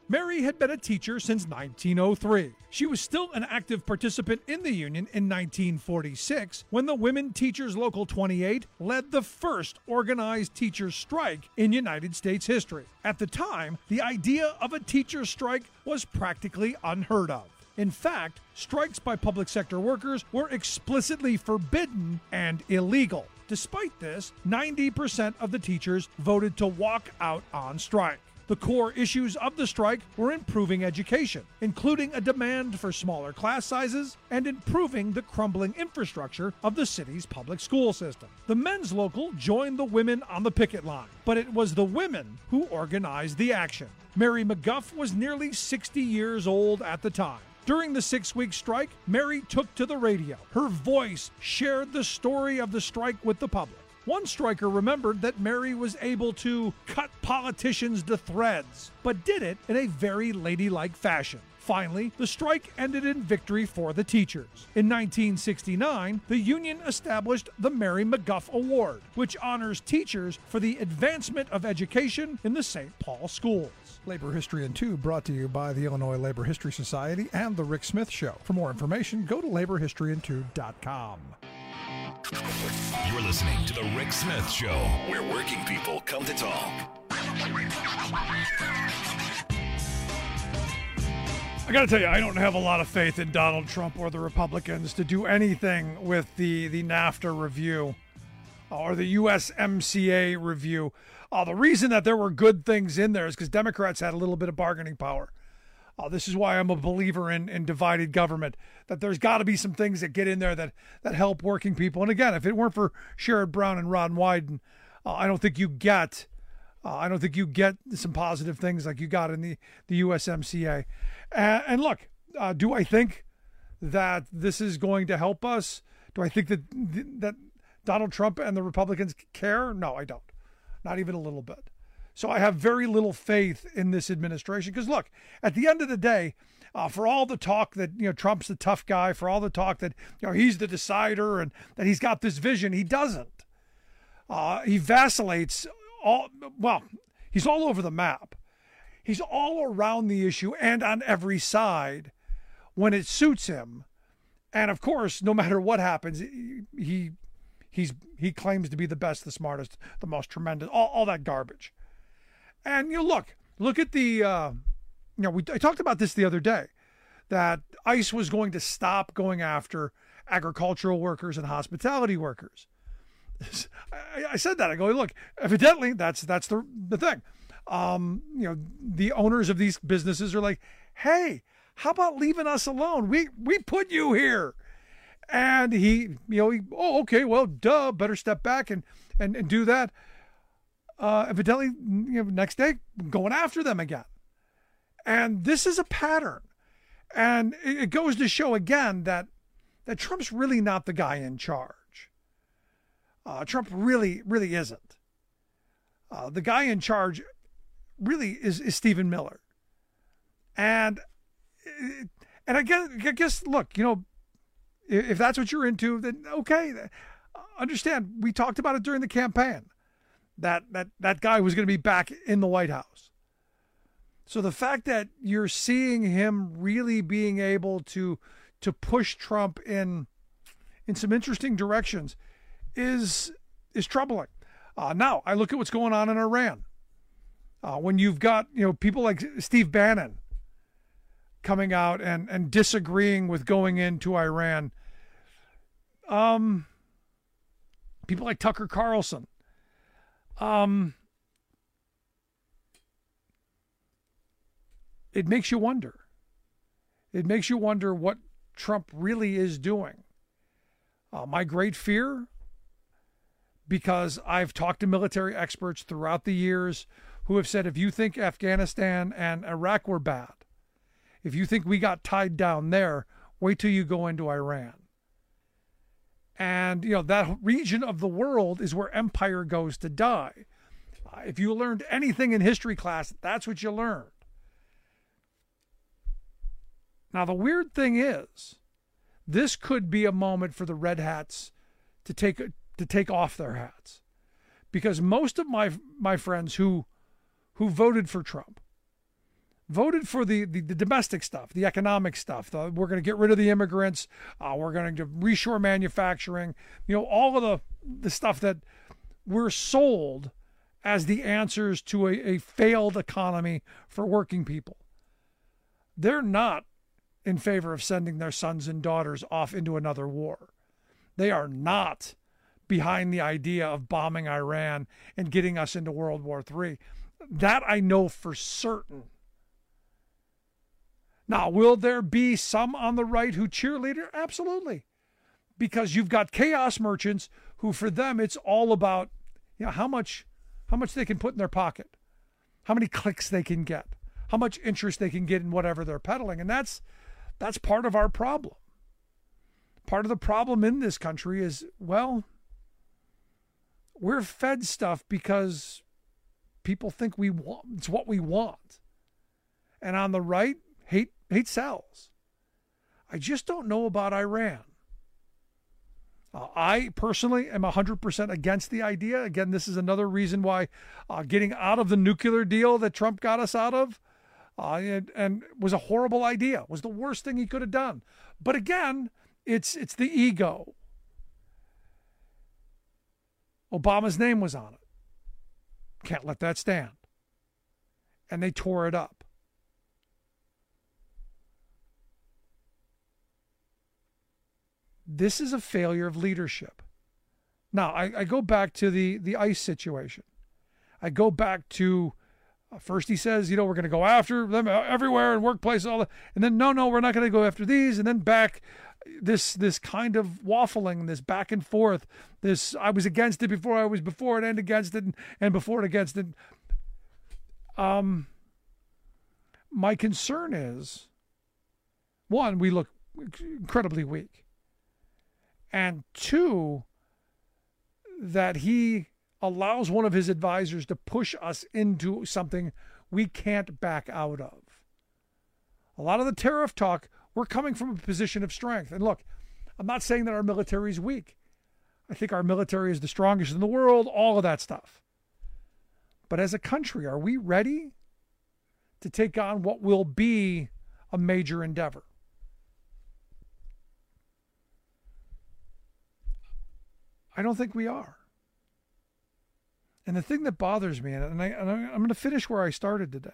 Mary had been a teacher since 1903. She was still an active participant in the union in 1946 when the Women Teachers Local 28 led the first organized teachers' strike in United States history. At the time, the idea of a teachers' strike was practically unheard of. In fact, strikes by public sector workers were explicitly forbidden and illegal. Despite this, 90% of the teachers voted to walk out on strike. The core issues of the strike were improving education, including a demand for smaller class sizes and improving the crumbling infrastructure of the city's public school system. The men's local joined the women on the picket line, but it was the women who organized the action. Mary McGuff was nearly 60 years old at the time. During the 6-week strike, Mary took to the radio. Her voice shared the story of the strike with the public. One striker remembered that Mary was able to cut politicians to threads, but did it in a very ladylike fashion. Finally, the strike ended in victory for the teachers. In 1969, the union established the Mary McGuff Award, which honors teachers for the advancement of education in the St. Paul schools. Labor History in 2 brought to you by the Illinois Labor History Society and The Rick Smith Show. For more information, go to laborhistoryin2.com. You're listening to The Rick Smith Show, where working people come to talk. I got to tell you, I don't have a lot of faith in Donald Trump or the Republicans to do anything with the NAFTA review or the USMCA review. The reason that there were good things in there is because Democrats had a little bit of bargaining power. This is why I'm a believer in divided government, that there's got to be some things that get in there that help working people. And again, if it weren't for Sherrod Brown and Ron Wyden, I don't think you get some positive things like you got in the USMCA. And look, do I think that this is going to help us? Do I think that Donald Trump and the Republicans care? No, I don't. Not even a little bit. So I have very little faith in this administration because, look, at the end of the day, for all the talk that Trump's the tough guy, for all the talk that he's the decider and that he's got this vision, he doesn't. He vacillates. He's all over the map. He's all around the issue and on every side when it suits him. And of course, no matter what happens, he claims to be the best, the smartest, the most tremendous, all that garbage. And look at the, I talked about this the other day, that ICE was going to stop going after agricultural workers and hospitality workers. I said that. I go, look, evidently that's the thing. The owners of these businesses are like, hey, how about leaving us alone? We put you here. And okay, well, duh, better step back and do that. Evidently, next day, going after them again. And this is a pattern. And it goes to show again that Trump's really not the guy in charge. Trump really, really isn't. The guy in charge really is Stephen Miller. And I guess, look, if that's what you're into, then okay. Understand, we talked about it during the campaign. That guy was going to be back in the White House. So the fact that you're seeing him really being able to push Trump in some interesting directions is troubling. Now I look at what's going on in Iran. When you've got people like Steve Bannon coming out and disagreeing with going into Iran. People like Tucker Carlson. It makes you wonder. It makes you wonder what Trump really is doing. My great fear, because I've talked to military experts throughout the years who have said, if you think Afghanistan and Iraq were bad, if you think we got tied down there, wait till you go into Iran. And, that region of the world is where empire goes to die. If you learned anything in history class, that's what you learned. Now, the weird thing is, this could be a moment for the red hats to take off their hats. Because most of my friends who voted for Trump, voted for the domestic stuff, the economic stuff. We're going to get rid of the immigrants. We're going to reshore manufacturing. All of the stuff that we're sold as the answers to a failed economy for working people. They're not in favor of sending their sons and daughters off into another war. They are not behind the idea of bombing Iran and getting us into World War III. That I know for certain. Now, will there be some on the right who cheerlead? Absolutely. Because you've got chaos merchants who, for them, it's all about how much they can put in their pocket, how many clicks they can get, how much interest they can get in whatever they're peddling. And that's part of our problem. Part of the problem in this country is, we're fed stuff because people think it's what we want. And on the right, hate sells. I just don't know about Iran. I personally am 100% against the idea. Again, this is another reason why getting out of the nuclear deal that Trump got us out of and was a horrible idea, was the worst thing he could have done. But again, it's the ego. Obama's name was on it. Can't let that stand. And they tore it up. This is a failure of leadership. Now, I go back to the ICE situation. I go back to, first he says, we're going to go after them everywhere in workplaces, all that. And then, no, we're not going to go after these. And then back, this kind of waffling, this back and forth, this I was against it before I was before it and against it and before it against it. My concern is, one, we look incredibly weak. And two, that he allows one of his advisors to push us into something we can't back out of. A lot of the tariff talk, we're coming from a position of strength. And look, I'm not saying that our military is weak. I think our military is the strongest in the world, all of that stuff. But as a country, are we ready to take on what will be a major endeavor? I don't think we are. And the thing that bothers me, and I'm going to finish where I started today.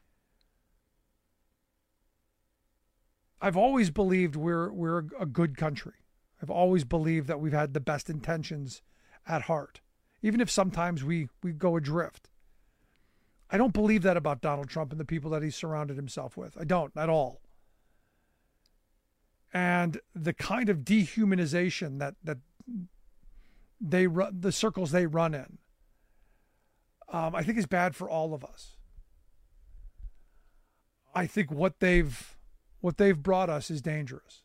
I've always believed we're a good country. I've always believed that we've had the best intentions at heart, even if sometimes we go adrift. I don't believe that about Donald Trump and the people that he's surrounded himself with. I don't at all. And the kind of dehumanization that the circles they run in, I think is bad for all of us. I think what they've brought us is dangerous.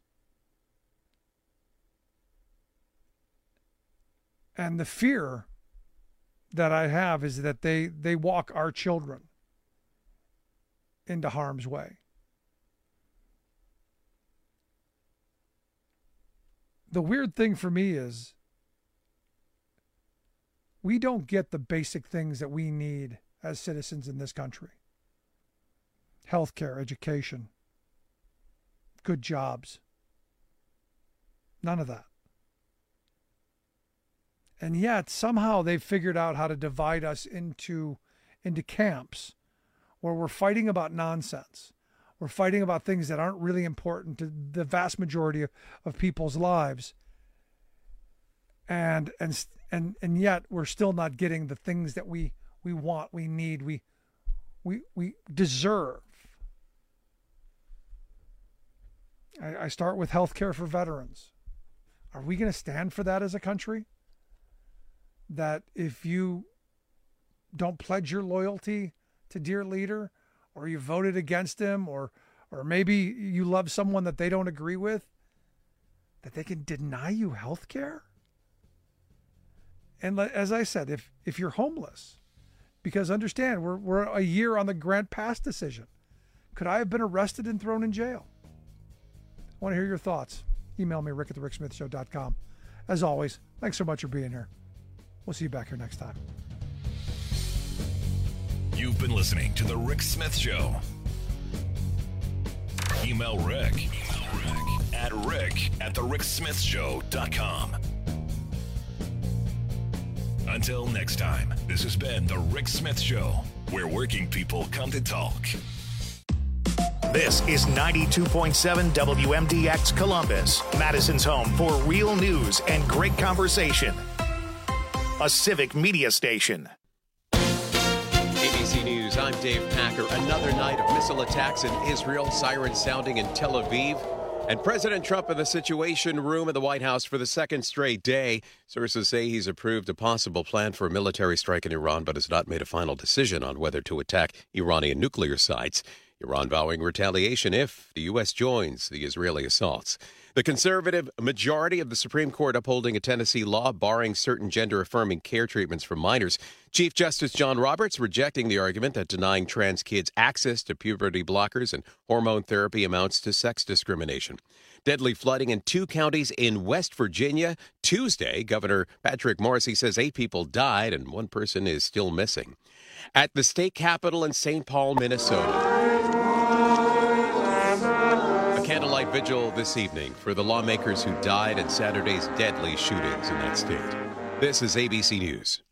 And the fear that I have is that they walk our children into harm's way. The weird thing for me is we don't get the basic things that we need as citizens in this country. Healthcare, education, good jobs. None of that. And yet somehow they've figured out how to divide us into camps where we're fighting about nonsense. We're fighting about things that aren't really important to the vast majority of people's lives. And yet we're still not getting the things that we want, we need, we deserve. I start with health care for veterans. Are we going to stand for that as a country? That if you don't pledge your loyalty to dear leader, or you voted against him, or maybe you love someone that they don't agree with, that they can deny you health care? And as I said, if you're homeless, because understand, we're a year on the Grant Pass decision. Could I have been arrested and thrown in jail? I want to hear your thoughts. Email me, rick@thericksmithshow.com. As always, thanks so much for being here. We'll see you back here next time. You've been listening to The Rick Smith Show. Email Rick at rick@thericksmithshow.com. Until next time, this has been The Rick Smith Show, where working people come to talk. This is 92.7 WMDX Columbus, Madison's home for real news and great conversation. A civic media station. ABC News, I'm Dave Packer. Another night of missile attacks in Israel, sirens sounding in Tel Aviv. And President Trump in the Situation Room at the White House for the second straight day. Sources say he's approved a possible plan for a military strike in Iran, but has not made a final decision on whether to attack Iranian nuclear sites. Iran vowing retaliation if the U.S. joins the Israeli assaults. The conservative majority of the Supreme Court upholding a Tennessee law barring certain gender-affirming care treatments for minors. Chief Justice John Roberts rejecting the argument that denying trans kids access to puberty blockers and hormone therapy amounts to sex discrimination. Deadly flooding in 2 counties in West Virginia. Tuesday, Governor Patrick Morrisey says 8 people died and 1 person is still missing. At the state capitol in St. Paul, Minnesota. A candlelight vigil this evening for the lawmakers who died in Saturday's deadly shootings in that state. This is ABC News.